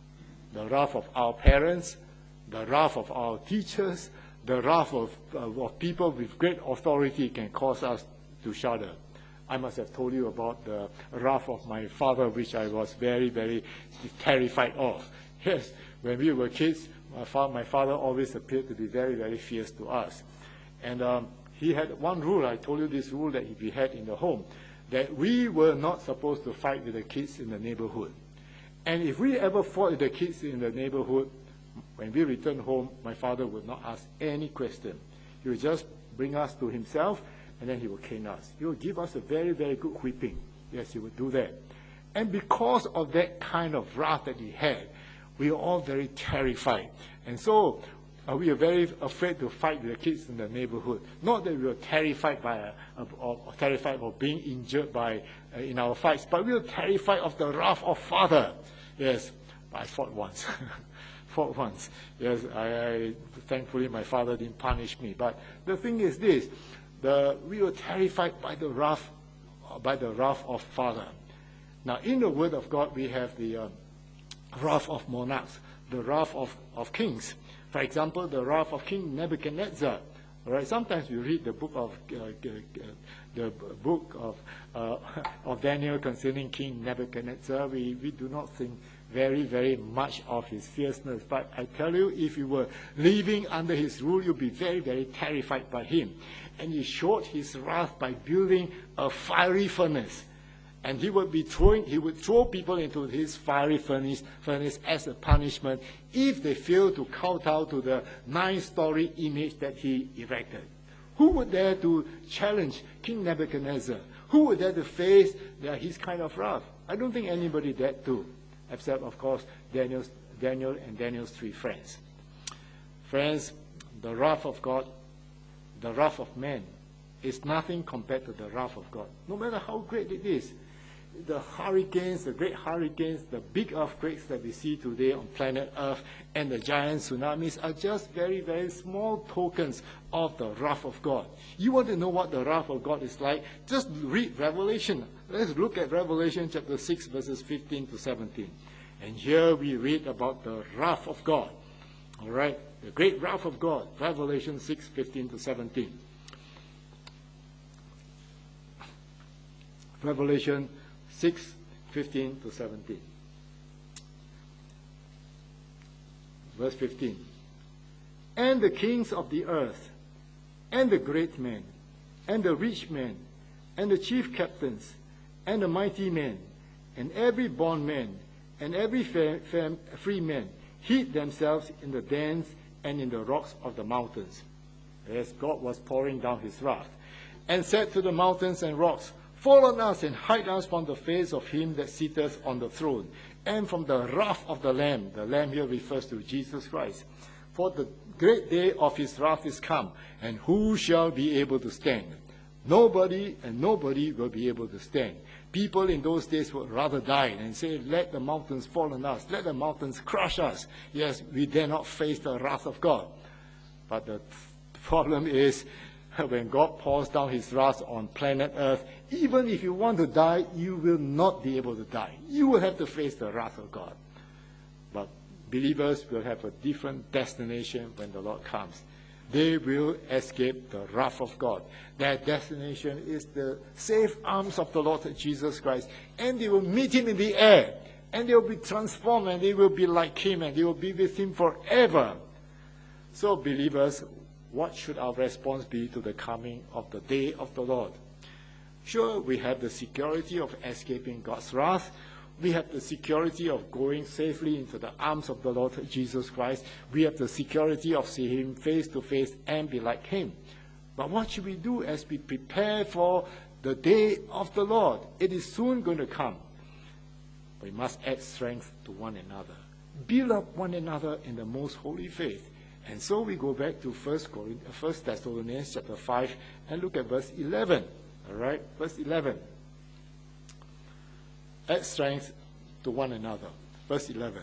The wrath of our parents, the wrath of our teachers, the wrath of, uh, of people with great authority can cause us to shudder. I must have told you about the wrath of my father, which I was very, very terrified of. Yes, when we were kids, my, fa- my father always appeared to be very, very fierce to us. And um, he had one rule. I told you this rule that we had in the home, that we were not supposed to fight with the kids in the neighborhood. And if we ever fought with the kids in the neighborhood, when we returned home, my father would not ask any question. He would just bring us to himself, and then he would cane us. He would give us a very, very good whipping. Yes, he would do that. And because of that kind of wrath that he had, we were all very terrified. And so uh, we were very afraid to fight with the kids in the neighborhood. Not that we were terrified by, a, of, or terrified of being injured by uh, in our fights, but we were terrified of the wrath of Father. Yes, I fought once. fought once. Yes, I, I thankfully my father didn't punish me. But the thing is this. The, we were terrified by the wrath, by the wrath of Father. Now, in the Word of God, we have the uh, wrath of monarchs, the wrath of, of kings. For example, the wrath of King Nebuchadnezzar. All right, sometimes we read the book of uh, the book of uh, of Daniel concerning King Nebuchadnezzar. We we do not think very, very much of his fierceness. But I tell you, if you were living under his rule, you'd be very, very terrified by him. And he showed his wrath by building a fiery furnace. And he would be throwing, he would throw people into his fiery furnace, furnace as a punishment if they failed to kowtow to the nine-story image that he erected. Who would dare to challenge King Nebuchadnezzar? Who would dare to face the, his kind of wrath? I don't think anybody dared to, except, of course, Daniel's, Daniel and Daniel's three friends. Friends, the wrath of God, the wrath of man, is nothing compared to the wrath of God. No matter how great it is, the hurricanes, the great hurricanes, the big earthquakes that we see today on planet Earth, and the giant tsunamis are just very, very small tokens of the wrath of God. You want to know what the wrath of God is like? Just read Revelation. Let's look at Revelation chapter six, verses fifteen to seventeen. And here we read about the wrath of God. All right? The great wrath of God. Revelation six, fifteen to seventeen. Revelation six, fifteen to seventeen. Verse fifteen. And the kings of the earth, and the great men, and the rich men, and the chief captains, and the mighty men, and every bondman, and every fa- fam- free man, hid themselves in the dens and in the rocks of the mountains, as God was pouring down his wrath, and said to the mountains and rocks, Fall on us and hide us from the face of him that sitteth on the throne, and from the wrath of the Lamb. The Lamb here refers to Jesus Christ. For the great day of his wrath is come, and who shall be able to stand? Nobody, and nobody will be able to stand. People in those days would rather die and say, let the mountains fall on us, let the mountains crush us. Yes, we dare not face the wrath of God. But the problem is, when God pours down his wrath on planet Earth, even if you want to die, you will not be able to die. You will have to face the wrath of God. But believers will have a different destination when the Lord comes. They will escape the wrath of God. Their destination is the safe arms of the Lord Jesus Christ. And they will meet him in the air. And they will be transformed, and they will be like him, and they will be with him forever. So, believers, what should our response be to the coming of the day of the Lord? Sure, we have the security of escaping God's wrath. We have the security of going safely into the arms of the Lord Jesus Christ. We have the security of seeing him face to face and be like him. But what should we do as we prepare for the day of the Lord? It is soon going to come. We must add strength to one another. Build up one another in the most holy faith. And so we go back to First Thessalonians chapter five and look at verse eleven. All right, verse eleven. Add strength to one another. Verse eleven.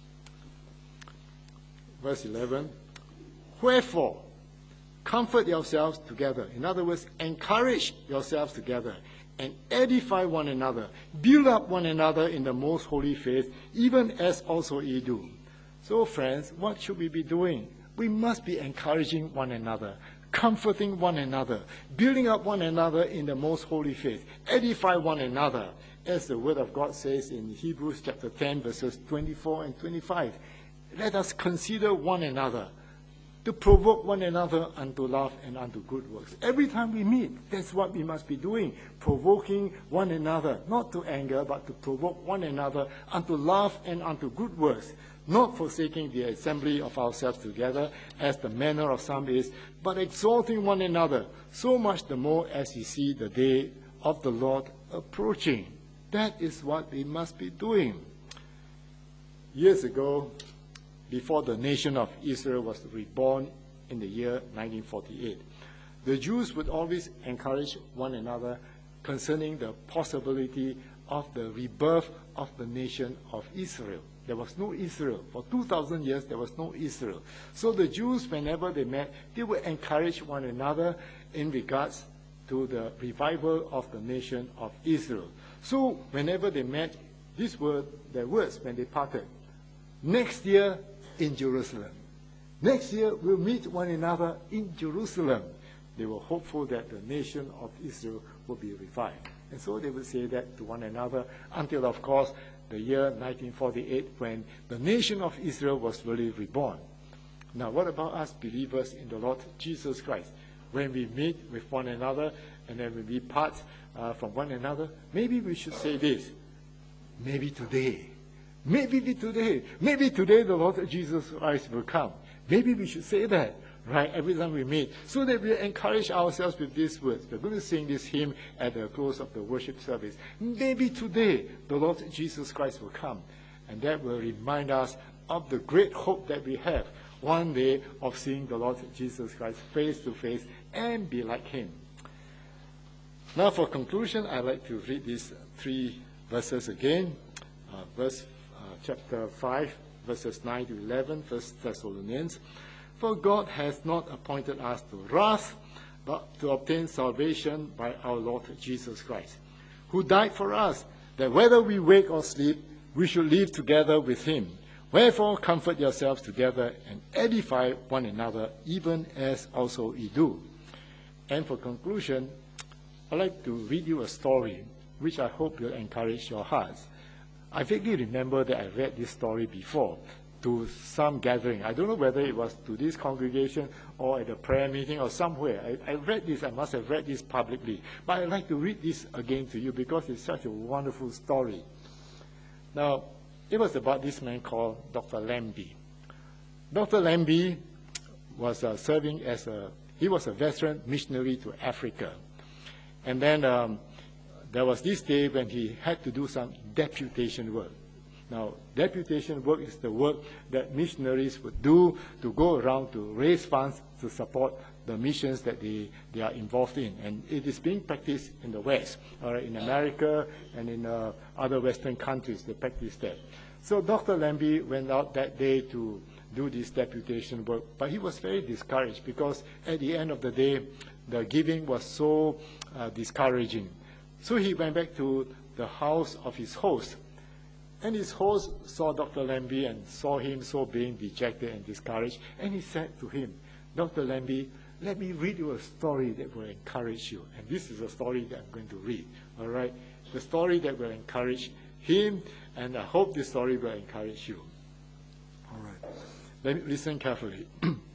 Verse eleven. Wherefore, comfort yourselves together. In other words, encourage yourselves together and edify one another. Build up one another in the most holy faith, even as also ye do. So, friends, what should we be doing? We must be encouraging one another, comforting one another, building up one another in the most holy faith, edify one another, as the Word of God says in Hebrews chapter ten, verses twenty-four and twenty-five. Let us consider one another, to provoke one another unto love and unto good works. Every time we meet, that's what we must be doing, provoking one another, not to anger, but to provoke one another unto love and unto good works, not forsaking the assembly of ourselves together, as the manner of some is, but exalting one another, so much the more as you see the day of the Lord approaching. That is what we must be doing. Years ago, before the nation of Israel was reborn in the year nineteen forty-eight, the Jews would always encourage one another concerning the possibility of the rebirth of the nation of Israel. There was no Israel. For two thousand years, there was no Israel. So the Jews, whenever they met, they would encourage one another in regards to the revival of the nation of Israel. So whenever they met, these were their words when they parted. Next year in Jerusalem. Next year we'll meet one another in Jerusalem. They were hopeful that the nation of Israel will be revived. And so they would say that to one another until, of course, the year nineteen forty-eight, when the nation of Israel was really reborn. Now, what about us believers in the Lord Jesus Christ? When we meet with one another and then when we part uh, from one another, maybe we should say this. Maybe today. Maybe today. Maybe today the Lord Jesus Christ will come. Maybe we should say that, right, every time we meet, so that we encourage ourselves with these words. We're going to sing this hymn at the close of the worship service. Maybe today the Lord Jesus Christ will come, and that will remind us of the great hope that we have one day of seeing the Lord Jesus Christ face to face and be like him. Now, for conclusion, I'd like to read these three verses again. Uh, verse uh, chapter five, verses nine to eleven, First Thessalonians. For God has not appointed us to wrath, but to obtain salvation by our Lord Jesus Christ, who died for us, that whether we wake or sleep, we should live together with him. Wherefore comfort yourselves together and edify one another, even as also ye do. And for conclusion, I'd like to read you a story, which I hope will encourage your hearts. I vaguely remember that I read this story before to some gathering. I don't know whether it was to this congregation or at a prayer meeting or somewhere. I, I read this, I must have read this publicly. But I'd like to read this again to you because it's such a wonderful story. Now, it was about this man called Doctor Lambie. Doctor Lambie was uh, serving as a, he was a veteran missionary to Africa. And then um, there was this day when he had to do some deputation work. Now, deputation work is the work that missionaries would do to go around to raise funds to support the missions that they, they are involved in. And it is being practiced in the West, all right, in America and in uh, other Western countries, they practice that. So Doctor Lambie went out that day to do this deputation work, but he was very discouraged because at the end of the day, the giving was so uh, discouraging. So he went back to the house of his host. And his host saw Doctor Lambie and saw him so being dejected and discouraged. And he said to him, Doctor Lambie, let me read you a story that will encourage you. And this is a story that I'm going to read. All right? The story that will encourage him, and I hope this story will encourage you. All right. Let me listen carefully.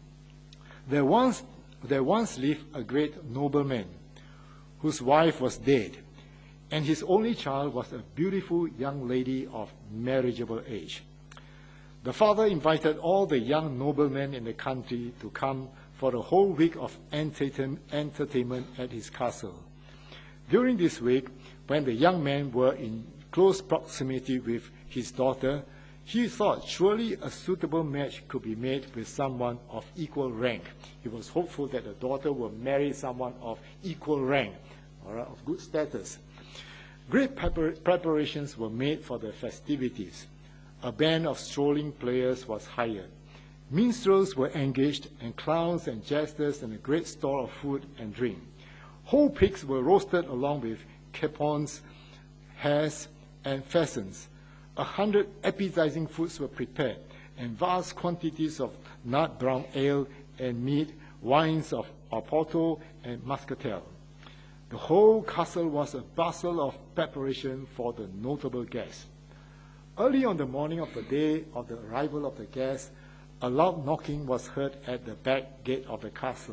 there once there once lived a great nobleman whose wife was dead, and his only child was a beautiful young lady of marriageable age. The father invited all the young noblemen in the country to come for a whole week of entertainment at his castle. During this week, when the young men were in close proximity with his daughter, He thought surely a suitable match could be made with someone of equal rank. He was hopeful that the daughter would marry someone of equal rank, all right, of good status. Great prepar- preparations were made for the festivities. A band of strolling players was hired. Minstrels were engaged, and clowns and jesters, and a great store of food and drink. Whole pigs were roasted along with capons, hares, and pheasants. A hundred appetizing foods were prepared, and vast quantities of nut brown ale and mead, wines of Oporto and Muscatel. The whole castle was a bustle of preparation for the notable guests. Early on the morning of the day of the arrival of the guests, a loud knocking was heard at the back gate of the castle,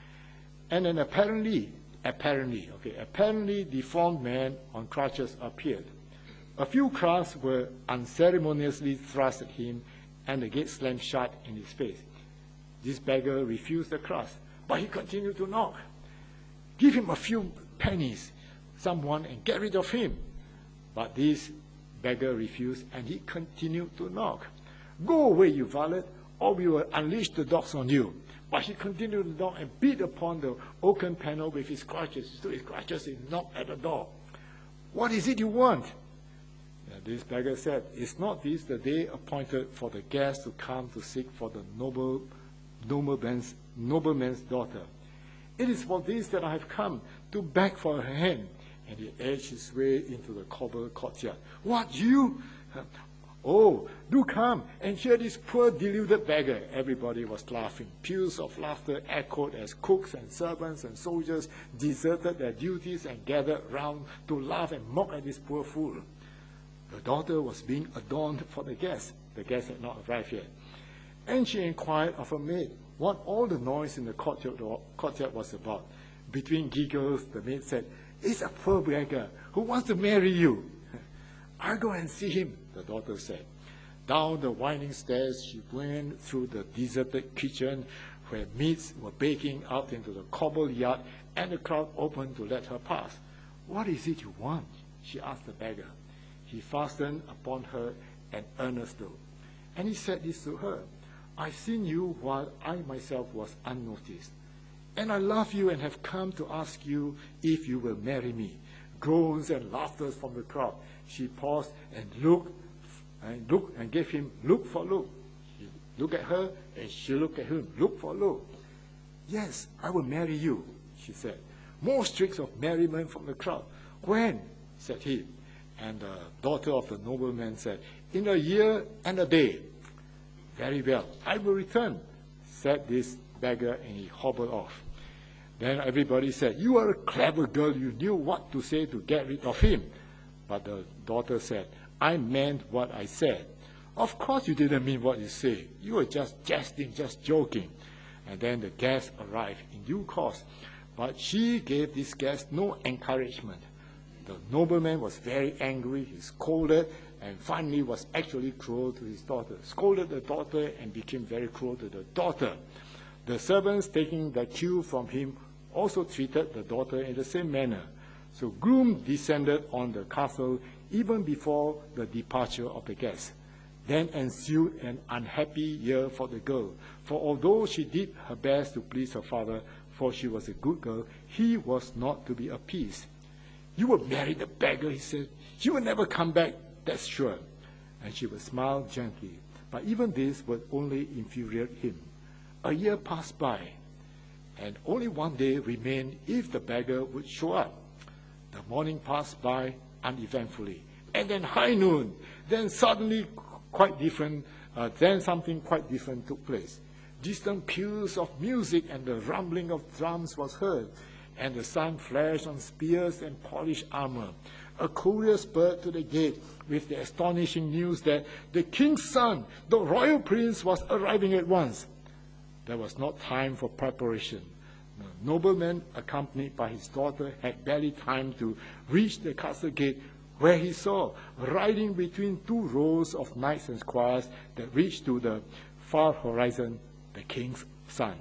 and an apparently, apparently, okay, apparently deformed man on crutches appeared. A few crafts were unceremoniously thrust at him, and the gate slammed shut in his face. This beggar refused the crust, but he continued to knock. Give him a few pennies, someone, and get rid of him. But this beggar refused, and he continued to knock. Go away, you varlet, or we will unleash the dogs on you. But he continued to knock and beat upon the oaken panel with his crutches. He stood his crutches and knocked at the door. What is it you want? And this beggar said, Is not this the day appointed for the guests to come to seek for the noble, nobleman's, nobleman's daughter? It is for this that I have come, to beg for her hand. And he edged his way into the cobbled courtyard. What, you? Oh, do come and hear this poor deluded beggar. Everybody was laughing. Peals of laughter echoed as cooks and servants and soldiers deserted their duties and gathered round to laugh and mock at this poor fool. The daughter was being adorned for the guests. The guests had not arrived yet. And she inquired of her maid what all the noise in the courtyard, courtyard was about. Between giggles, the maid said, It's a poor beggar who wants to marry you. I'll go and see him, the daughter said. Down the winding stairs, she went through the deserted kitchen where meats were baking out into the cobbled yard, and the crowd opened to let her pass. What is it you want? She asked the beggar. He fastened upon her an earnest look, and he said this to her, I've seen you while I myself was unnoticed, and I love you and have come to ask you if you will marry me. Groans and laughter from the crowd. She paused and looked and looked and gave him look for look. He looked at her and she looked at him, look for look. Yes, I will marry you, she said. More shrieks of merriment from the crowd. When? Said he. And the daughter of the nobleman said, In a year and a day. Very well, I will return, said this beggar, and he hobbled off. Then everybody said, You are a clever girl, you knew what to say to get rid of him. But the daughter said, I meant what I said. Of course you didn't mean what you say. You were just jesting, just joking. And then the guests arrived in due course. But she gave this guest no encouragement. The nobleman was very angry. He scolded and finally was actually cruel to his daughter. Scolded the daughter and became very cruel to the daughter. The servants, taking the cue from him, also treated the daughter in the same manner. So gloom descended on the castle even before the departure of the guests. Then ensued an unhappy year for the girl, for although she did her best to please her father, for she was a good girl, he was not to be appeased. You will marry the beggar, he said. She will never come back, that's sure. And she would smile gently. But even this would only infuriate him. A year passed by, and only one day remained if the beggar would show up. The morning passed by uneventfully, and then high noon. Then suddenly, quite different. Uh, then something quite different took place. Distant peals of music and the rumbling of drums was heard, and the sun flashed on spears and polished armor. A courier spurred to the gate with the astonishing news that the king's son, the royal prince, was arriving at once. There was not time for preparation. The nobleman, accompanied by his daughter, had barely time to reach the castle gate, where he saw, riding between two rows of knights and squires that reached to the far horizon, the king's son.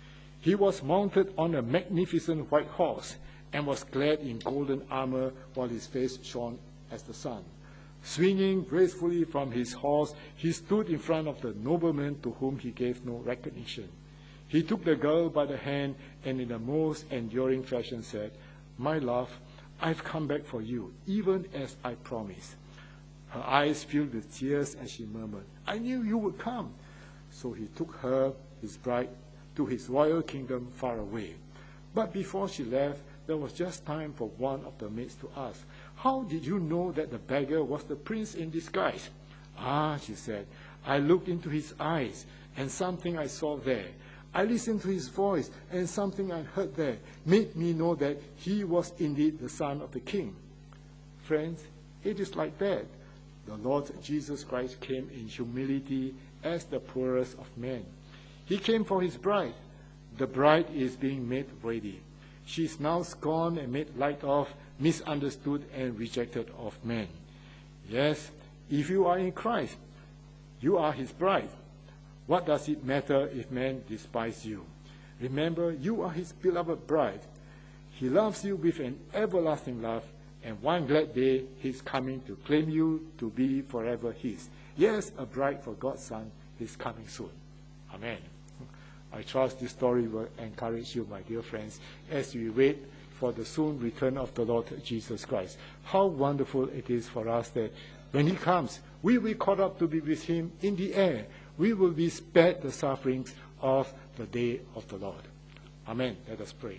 He was mounted on a magnificent white horse and was clad in golden armor, while his face shone as the sun. Swinging gracefully from his horse, he stood in front of the nobleman to whom he gave no recognition. He took the girl by the hand and in the most enduring fashion said, "My love, I've come back for you, even as I promised." Her eyes filled with tears as she murmured, "I knew you would come." So he took her, his bride, to his royal kingdom far away. But before she left, there was just time for one of the maids to ask, "How did you know that the beggar was the prince in disguise?" "Ah," she said, "I looked into his eyes, and something I saw there. I listened to his voice, and something I heard there made me know that he was indeed the son of the king." Friends, it is like that. The Lord Jesus Christ came in humility as the poorest of men. He came for his bride. The bride is being made ready. She is now scorned and made light of, misunderstood and rejected of men. Yes, if you are in Christ, you are his bride. What does it matter if men despise you? Remember, you are his beloved bride. He loves you with an everlasting love, and one glad day he's coming to claim you to be forever his. Yes, a bride for God's Son is coming soon. Amen. I trust this story will encourage you, my dear friends, as we wait for the soon return of the Lord Jesus Christ. How wonderful it is for us that when he comes, we will be caught up to be with him in the air. We will be spared the sufferings of the day of the Lord. Amen. Let us pray.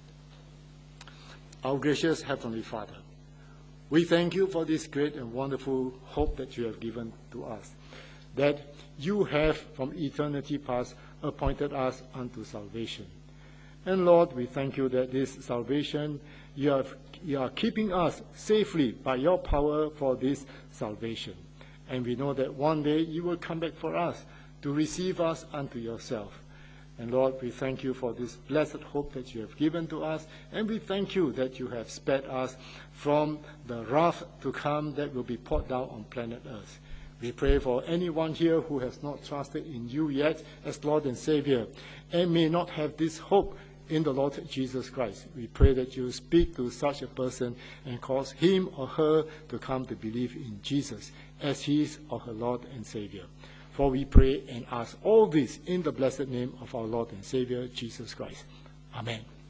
Our gracious Heavenly Father, we thank you for this great and wonderful hope that you have given to us, that you have from eternity past appointed us unto salvation. And Lord, we thank you that this salvation, you, have, you are keeping us safely by your power for this salvation. And we know that one day you will come back for us to receive us unto yourself. And Lord, we thank you for this blessed hope that you have given to us. And we thank you that you have spared us from the wrath to come that will be poured down on planet Earth. We pray for anyone here who has not trusted in you yet as Lord and Savior and may not have this hope in the Lord Jesus Christ. We pray that you speak to such a person and cause him or her to come to believe in Jesus as his or her Lord and Savior. For we pray and ask all this in the blessed name of our Lord and Savior, Jesus Christ. Amen.